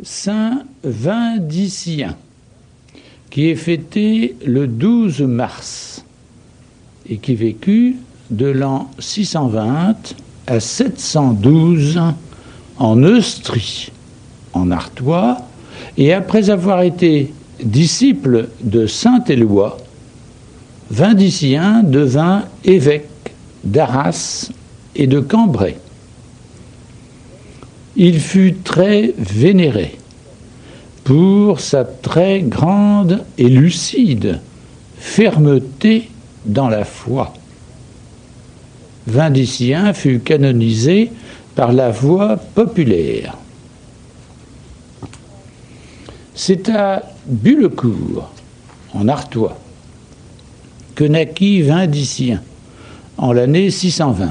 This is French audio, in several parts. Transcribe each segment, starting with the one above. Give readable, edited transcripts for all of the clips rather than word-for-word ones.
Saint Vindicien, qui est fêté le 12 mars et qui vécut de l'an 620 à 712 en Neustrie, en Artois, et après avoir été disciple de saint Éloi, Vindicien devint évêque d'Arras et de Cambrai. Il fut très vénéré pour sa très grande et lucide fermeté dans la foi. Vindicien fut canonisé par la voie populaire. C'est à Bullecourt, en Artois, que naquit Vindicien, en l'année 620.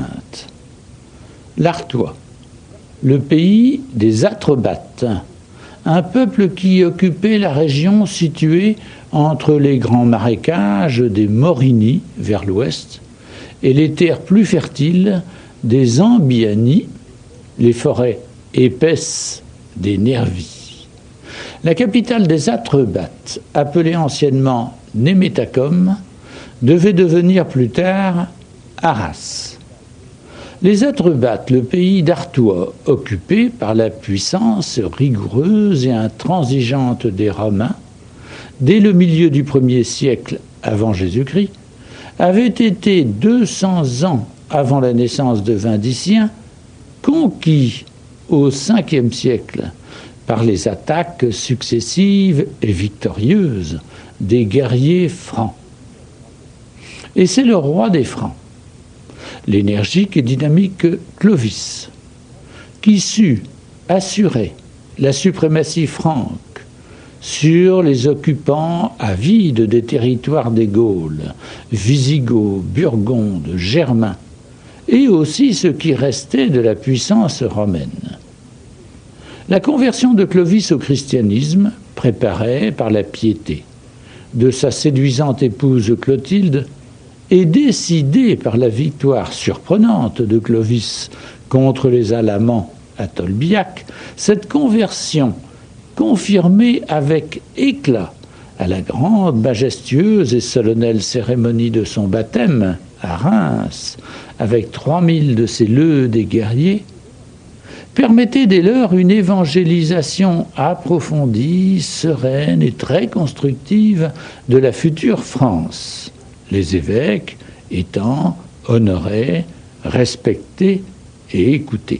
L'Artois, le pays des Atrebates, un peuple qui occupait la région située entre les grands marécages des Morini vers l'ouest et les terres plus fertiles des Ambiani, les forêts épaisses des Nervis. La capitale des Atrebates, appelée anciennement Némétacum, devait devenir plus tard Arras. Les Atrebates, le pays d'Artois, occupé par la puissance rigoureuse et intransigeante des Romains, dès le milieu du 1er siècle avant Jésus-Christ, avaient été 200 ans avant la naissance de Vindicien, conquis au 5e siècle par les attaques successives et victorieuses des guerriers francs. Et c'est le roi des Francs, l'énergique et dynamique Clovis, qui sut assurer la suprématie franque sur les occupants avides des territoires des Gaules, Visigoths, Burgondes, Germains, et aussi ce qui restait de la puissance romaine. La conversion de Clovis au christianisme, préparée par la piété de sa séduisante épouse Clotilde, et décidée par la victoire surprenante de Clovis contre les Alamans à Tolbiac, cette conversion, confirmée avec éclat à la grande, majestueuse et solennelle cérémonie de son baptême à Reims, avec 3000 de ses leudes et guerriers, permettait dès lors une évangélisation approfondie, sereine et très constructive de la future France, les évêques étant honorés, respectés et écoutés.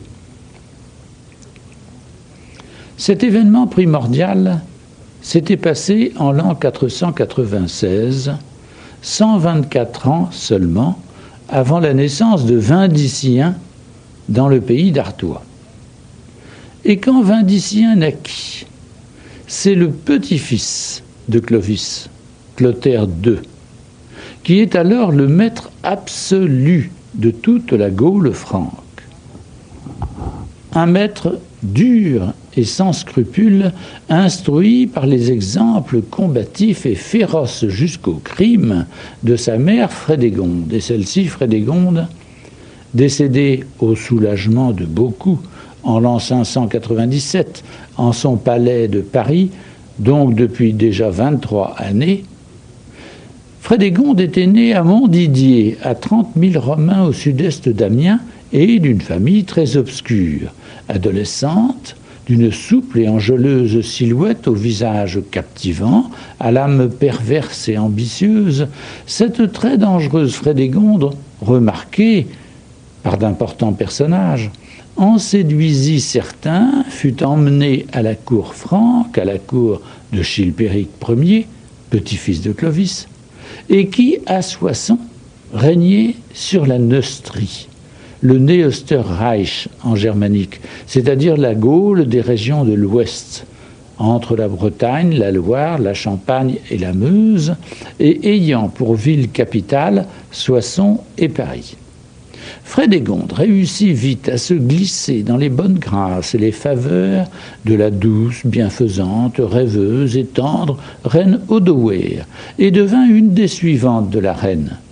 Cet événement primordial s'était passé en l'an 496, 124 ans seulement avant la naissance de Vindicien dans le pays d'Artois. Et quand Vindicien naquit, c'est le petit-fils de Clovis, Clotaire II, qui est alors le maître absolu de toute la Gaule franque. Un maître dur et sans scrupules, instruit par les exemples combatifs et féroces jusqu'au crime de sa mère Frédégonde. Et celle-ci, Frédégonde, décédée au soulagement de beaucoup en l'an 597 en son palais de Paris, donc depuis déjà 23 années, Frédégonde était née à Montdidier, à 30 000 Romains au sud-est d'Amiens, et d'une famille très obscure. Adolescente, d'une souple et enjôleuse silhouette au visage captivant, à l'âme perverse et ambitieuse, cette très dangereuse Frédégonde, remarquée par d'importants personnages, en séduisit certains, fut emmenée à la cour franque, à la cour de Chilpéric Ier, petit-fils de Clovis, et qui, à Soissons, régnait sur la Neustrie, le Neosterreich en germanique, c'est-à-dire la Gaule des régions de l'Ouest, entre la Bretagne, la Loire, la Champagne et la Meuse, et ayant pour ville capitale Soissons et Paris. Frédégonde réussit vite à se glisser dans les bonnes grâces et les faveurs de la douce, bienfaisante, rêveuse et tendre reine Odoacer, et devint une des suivantes de la reine,